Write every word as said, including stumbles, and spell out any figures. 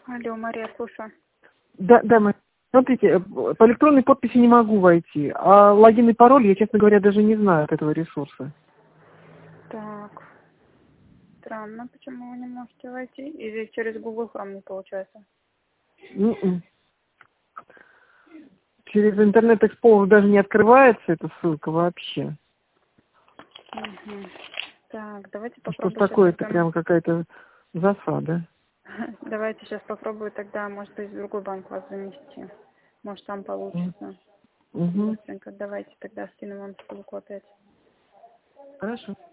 Алло, Мария, слушаю. Да, да, мы... Смотрите, по электронной подписи не могу войти, а логин и пароль я, честно говоря, даже не знаю от этого ресурса. Так, странно, почему вы не можете войти? Или через Google Chrome не получается? М-м. Через интернет Explorer даже не открывается эта ссылка вообще. Угу. Так, давайте Что ж попробуем сейчас такое, это тогда. прям какая-то засада. Давайте сейчас попробую тогда, может быть, в другой банк вас занести. Может, там получится. Угу. Быстренько давайте тогда скину вам ссылку опять. Хорошо.